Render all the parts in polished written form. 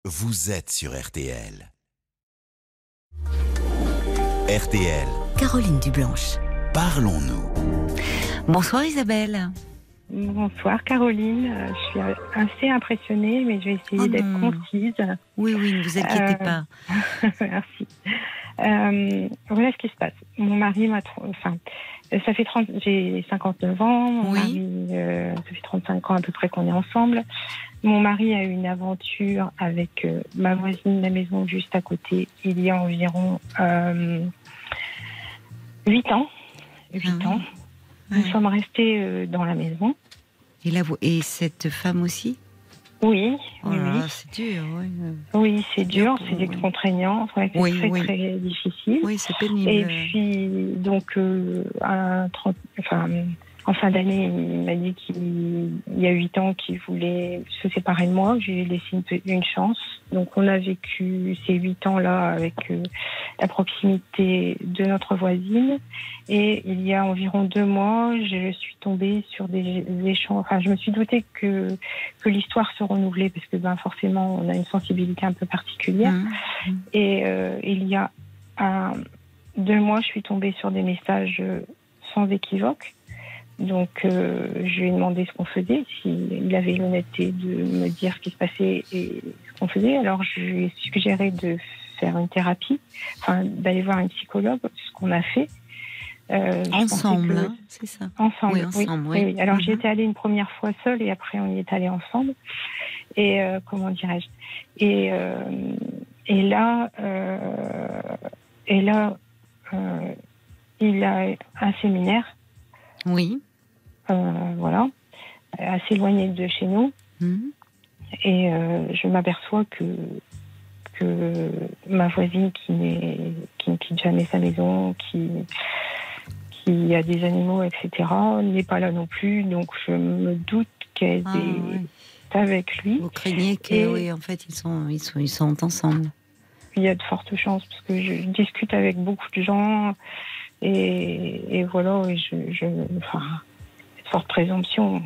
vous êtes sur RTL. RTL. Caroline Dublanche. Parlons-nous. Bonsoir Isabelle. Bonsoir Caroline, je suis assez impressionnée, mais je vais essayer d'être concise. Oui, ne vous inquiétez pas. Merci. Voilà ce qui se passe. Mon mari ça fait j'ai 59 ans, mon mari, ça fait 35 ans à peu près qu'on est ensemble. Mon mari a eu une aventure avec ma voisine de la maison juste à côté, il y a environ 8 ans. 8 ans. Nous sommes restés dans la maison. Et cette femme aussi ? Oui. Oui. C'est dur. Oui, c'est dur, c'est contraignant, c'est très difficile. Oui, c'est pénible. Et puis, donc, en fin d'année, il m'a dit qu'il y a 8 ans qu'il voulait se séparer de moi. J'ai laissé une chance. Donc, on a vécu ces 8 ans-là avec la proximité de notre voisine. Et il y a environ 2 mois, je suis tombée sur des échanges. Enfin, je me suis doutée que l'histoire se renouvelait parce que, forcément, on a une sensibilité un peu particulière. Et il y a 2 mois, je suis tombée sur des messages sans équivoque. Donc, je lui ai demandé ce qu'on faisait, s'il avait l'honnêteté de me dire ce qui se passait et ce qu'on faisait. Alors, je lui ai suggéré de faire une thérapie, d'aller voir un psychologue, ce qu'on a fait. Ensemble, c'est ça ? Ensemble, oui. Ensemble, oui. Alors, j'y étais allée une première fois seule et après, on y est allé ensemble. Et, comment dirais-je ? Et là, il a un séminaire. Oui. Voilà, assez éloigné de chez nous. Et je m'aperçois que ma voisine qui ne quitte jamais sa maison, qui a des animaux, etc., n'est pas là non plus. Donc je me doute qu'elle est avec lui. Vous craignez que, en fait, ils sont ensemble. Il y a de fortes chances parce que je discute avec beaucoup de gens. Et voilà, et forte présomption.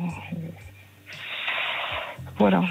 Voilà.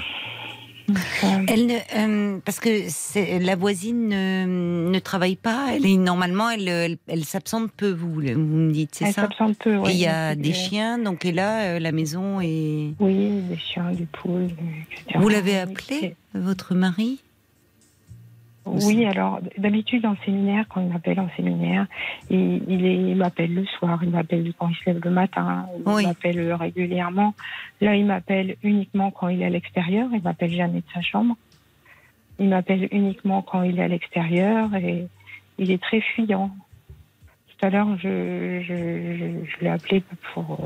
Parce que la voisine ne travaille pas. Normalement, elle s'absente peu. Vous me dites, c'est ça ? Elle s'absente peu. Oui. Et il y a des chiens, donc et là, la maison est. Oui, des chiens, des poules, etc. Vous l'avez appelé, votre mari ? Oui, alors d'habitude en séminaire, quand il m'appelle en séminaire, il m'appelle le soir, il m'appelle quand il se lève le matin, il m'appelle régulièrement. Là, il m'appelle uniquement quand il est à l'extérieur, il m'appelle jamais de sa chambre. Il m'appelle uniquement quand il est à l'extérieur et il est très fuyant. Tout à l'heure, je l'ai appelé pour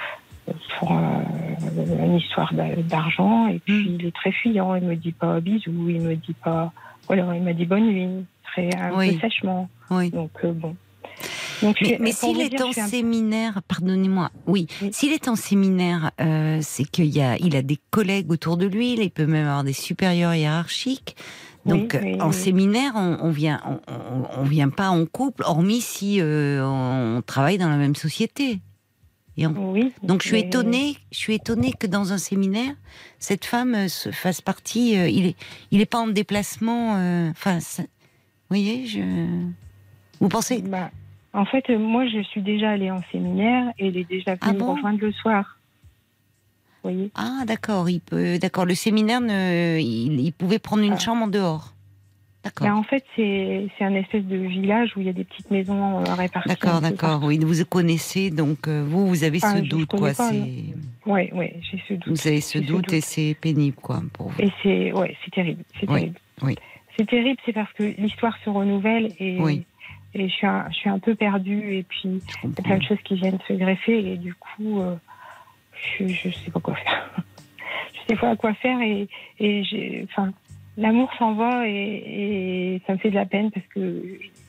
une histoire d'argent et puis il est très fuyant, il me dit pas bisous, il me dit pas. Alors, il m'a dit bonne nuit, un peu sèchement. Oui. Donc, bon. Donc, mais s'il est en séminaire, pardonnez-moi, s'il est en séminaire, c'est qu'il a des collègues autour de lui, il peut même avoir des supérieurs hiérarchiques. Donc, en séminaire, on vient pas en couple, hormis si on travaille dans la même société. Donc je suis étonnée que dans un séminaire, cette femme fasse partie. Il est pas en déplacement. Vous voyez, vous pensez en fait, moi, je suis déjà allée en séminaire et il est déjà venu me rejoindre le soir. Vous voyez ? Ah d'accord, d'accord. Le séminaire, il pouvait prendre une chambre en dehors. D'accord. En fait, c'est un espèce de village où il y a des petites maisons réparties. D'accord. Oui, vous connaissez, donc vous avez ce doute, quoi. Oui, j'ai ce doute. Vous avez ce doute et c'est pénible, quoi, pour vous. Et c'est terrible. Oui. C'est terrible, c'est parce que l'histoire se renouvelle et je suis un peu perdue et puis il y a plein de choses qui viennent se greffer et du coup, je sais pas quoi faire. Je sais pas quoi faire et l'amour s'en va et ça me fait de la peine parce que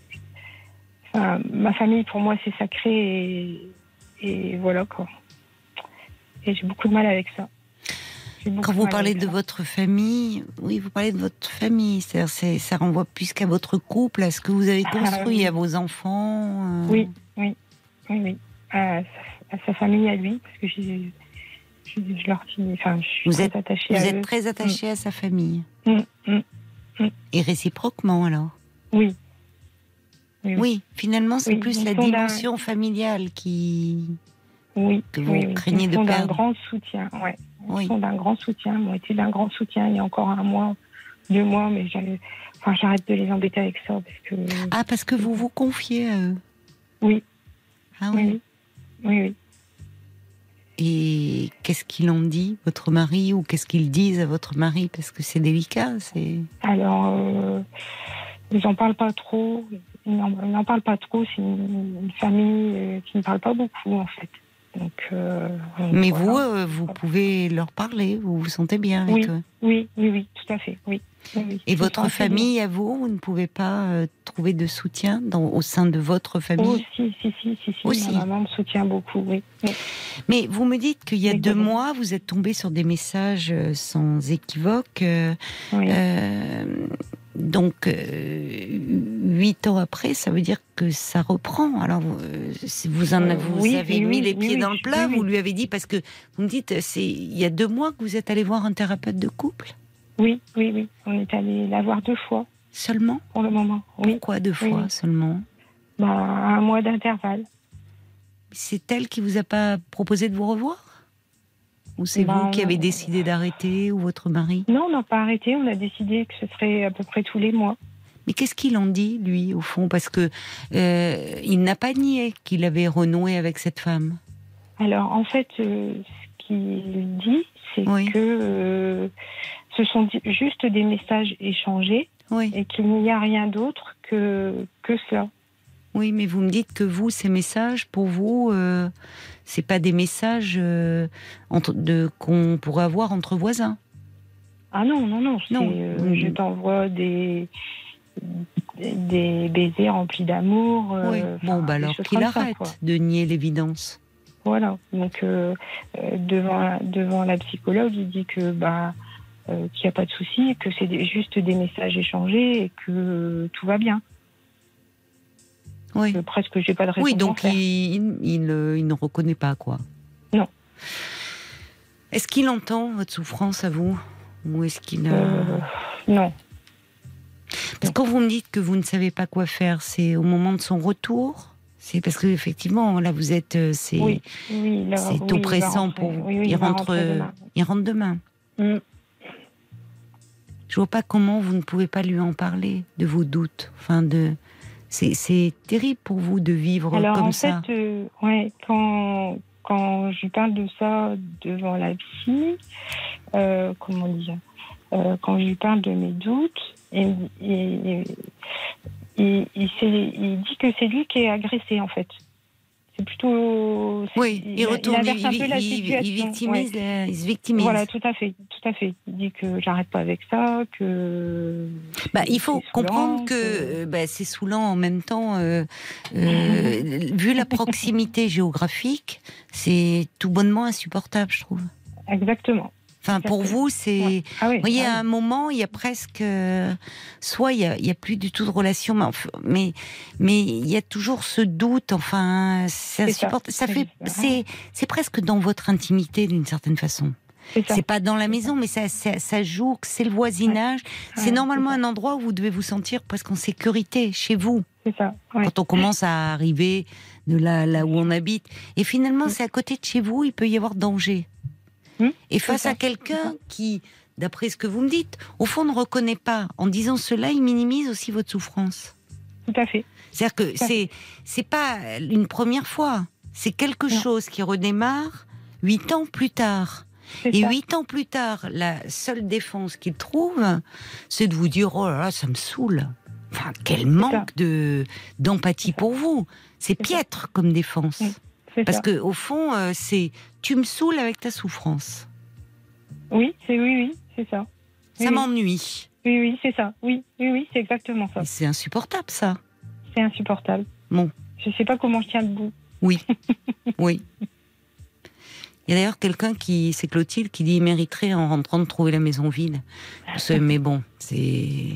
ma famille pour moi c'est sacré et voilà quoi. Et j'ai beaucoup de mal avec ça. Quand vous parlez de votre famille, vous parlez de votre famille, c'est-à-dire ça renvoie plus qu'à votre couple, à ce que vous avez construit, à vos enfants. Oui. À sa famille, à lui, parce que je leur suis, je suis très attachée à eux. Vous êtes très attachée à sa famille. Et réciproquement, alors? Oui. Oui, finalement, c'est plus la dimension familiale que vous craignez de perdre. D'un grand soutien, Ils sont d'un grand soutien, m'ont été d'un grand soutien il y a encore 1 mois, 2 mois, mais j'arrête de les embêter avec ça. Parce que vous vous confiez à eux? Oui. Ah oui. Oui. Et qu'est-ce qu'il en dit, votre mari, ou qu'est-ce qu'ils disent à votre mari? Parce que c'est délicat, Alors, ils n'en parlent pas trop. Ils n'en parlent pas trop. C'est une famille qui ne parle pas beaucoup, en fait. Donc, mais voilà. vous pouvez leur parler, vous vous sentez bien avec eux? Oui, tout à fait, oui. Et votre famille, à vous ne pouvez pas trouver de soutien au sein de votre famille? Si. Aussi. Ma maman me soutient beaucoup, oui. Mais vous me dites qu'il y a 2 mois, vous êtes tombé sur des messages sans équivoque. Donc, 8 ans après, ça veut dire que ça reprend. Alors, vous avez mis les pieds dans le plat, vous lui avez dit, parce que vous me dites, il y a 2 mois que vous êtes allé voir un thérapeute de couple? Oui. On est allé la voir 2 fois. Seulement? Pour le moment, oui. Pourquoi 2 fois seulement? 1 mois d'intervalle. C'est elle qui vous a pas proposé de vous revoir? Ou c'est vous qui avez décidé d'arrêter, ou votre mari? Non, on n'a pas arrêté, on a décidé que ce serait à peu près tous les mois. Mais qu'est-ce qu'il en dit, lui, au fond? Parce que il n'a pas nié qu'il avait renoué avec cette femme. Alors, en fait, ce qu'il dit, c'est que ce sont juste des messages échangés et qu'il n'y a rien d'autre que cela. Oui, mais vous me dites que vous, ces messages, pour vous, c'est pas des messages qu'on pourrait avoir entre voisins. Ah non. Je t'envoie des baisers remplis d'amour. Alors qu'il arrête de nier l'évidence. Voilà. Donc devant la psychologue, il dit que qu'il n'y a pas de souci, que c'est juste des messages échangés et que tout va bien. Oui. Presque, j'ai pas de raison. Oui, donc il ne reconnaît pas, quoi. Non. Est-ce qu'il entend votre souffrance à vous, ou est-ce qu'il non. Parce que quand vous me dites que vous ne savez pas quoi faire, c'est au moment de son retour? C'est parce que effectivement, là, vous êtes, c'est oppressant pour vous. Il rentre demain. Je vois pas comment vous ne pouvez pas lui en parler de vos doutes. C'est terrible pour vous de vivre comme ça. Alors en fait, quand je parle de ça devant la psy, comment dire, quand je lui parle de mes doutes, il dit que c'est lui qui est agressé, en fait. C'est plutôt... il retourne, il se victimise. Voilà, tout à fait. Il dit que j'arrête pas avec ça, que... il faut comprendre que c'est saoulant en même temps. Vu la proximité géographique, c'est tout bonnement insupportable, je trouve. Exactement. Pour vous, c'est... Vous voyez, à un moment, il y a presque... Soit il y a plus du tout de relation, mais il y a toujours ce doute, c'est insupportable. C'est presque dans votre intimité, d'une certaine façon. C'est pas dans la maison, mais ça joue, c'est le voisinage. C'est normalement un endroit où vous devez vous sentir presque en sécurité, chez vous. C'est ça. Quand on commence à arriver de là où on habite. Et finalement, c'est à côté de chez vous, il peut y avoir danger. Et face à quelqu'un qui, d'après ce que vous me dites, au fond ne reconnaît pas, en disant cela, il minimise aussi votre souffrance. Tout à fait. C'est-à-dire que c'est pas une première fois, c'est quelque chose qui redémarre 8 ans plus tard. Et 8 ans plus tard, la seule défense qu'il trouve, c'est de vous dire, oh là là, ça me saoule. Quel manque d'empathie pour vous. C'est piètre comme défense. Parce que au fond, c'est tu me saoules avec ta souffrance. Oui, c'est ça. Ça m'ennuie. Oui, c'est ça. Oui, c'est exactement ça. Et c'est insupportable, ça. C'est insupportable. Bon. Je sais pas comment je tiens debout. Oui. Il y a d'ailleurs quelqu'un c'est Clotilde, qui dit il mériterait en rentrant de trouver la maison vide. Mais bon, c'est.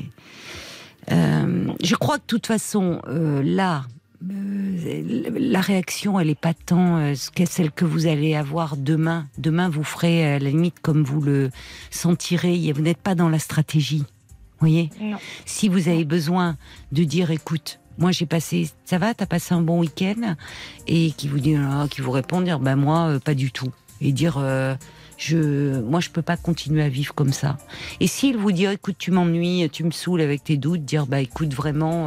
Je crois que de toute façon, là. La réaction, elle n'est pas tant celle que vous allez avoir demain. Demain, vous ferez à la limite comme vous le sentirez. Vous n'êtes pas dans la stratégie. voyez ? Non. Si vous avez besoin de dire, écoute, moi j'ai passé, ça va, t'as passé un bon week-end, et qui vous dit, qui vous répond, dire, ben moi pas du tout, et dire, moi je peux pas continuer à vivre comme ça. Et s'il vous dit, écoute, tu m'ennuies, tu me saoules avec tes doutes, dire, bah écoute, vraiment,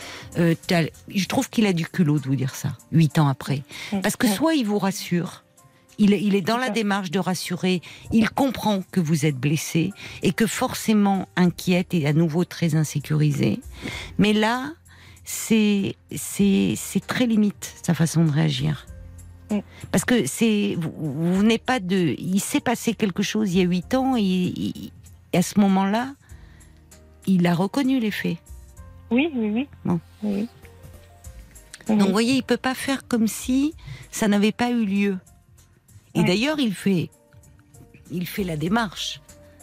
je trouve qu'il a du culot de vous dire ça, 8 ans après, parce que soit il vous rassure. Il est dans la démarche de rassurer. Il comprend que vous êtes blessé et que forcément inquiète et à nouveau très insécurisé. Mais là, c'est très limite sa façon de réagir. Parce que vous n'êtes pas de. Il s'est passé quelque chose il y a 8 ans et à ce moment-là, il a reconnu les faits. Oui. Bon. Oui. Donc vous voyez, il peut pas faire comme si ça n'avait pas eu lieu. Et d'ailleurs, il fait la démarche.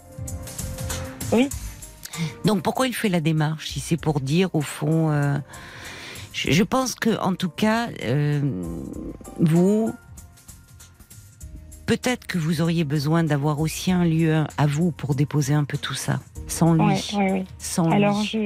Oui. Donc pourquoi il fait la démarche ? Si c'est pour dire, au fond, je pense que, en tout cas, vous, peut-être que vous auriez besoin d'avoir aussi un lieu à vous pour déposer un peu tout ça, sans lui. Oui. Sans Alors, lui.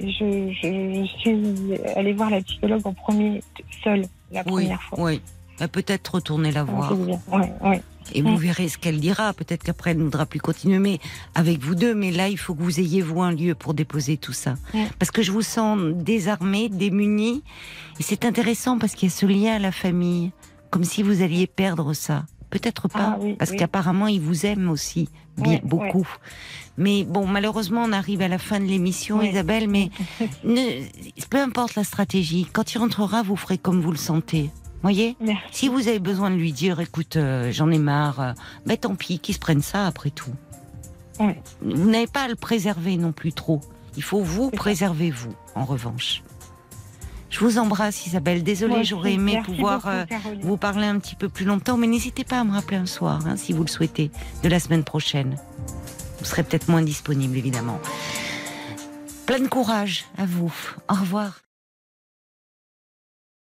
je suis allée voir la psychologue en premier, seule, la première fois. Oui. Peut-être retourner la voir. Oui. Et vous verrez ce qu'elle dira. Peut-être qu'après, elle ne voudra plus continuer, mais avec vous deux. Mais là, il faut que vous ayez, vous, un lieu pour déposer tout ça. Parce que je vous sens désarmée, démunie. Et c'est intéressant parce qu'il y a ce lien à la famille. Comme si vous alliez perdre ça. Peut-être pas. Parce qu'apparemment, il vous aime aussi. Beaucoup. Mais bon, malheureusement, on arrive à la fin de l'émission, Isabelle. Mais peu importe la stratégie. Quand il rentrera, vous ferez comme vous le sentez. Voyez, si vous avez besoin de lui dire, écoute, j'en ai marre, tant pis, qu'il se prenne ça après tout. Vous n'avez pas à le préserver non plus trop. Il faut vous préserver, vous, en revanche. Je vous embrasse, Isabelle. Désolée, j'aurais aimé pouvoir vous parler un petit peu plus longtemps, mais n'hésitez pas à me rappeler un soir, si vous le souhaitez, de la semaine prochaine. Vous serez peut-être moins disponible, évidemment. Plein de courage à vous. Au revoir.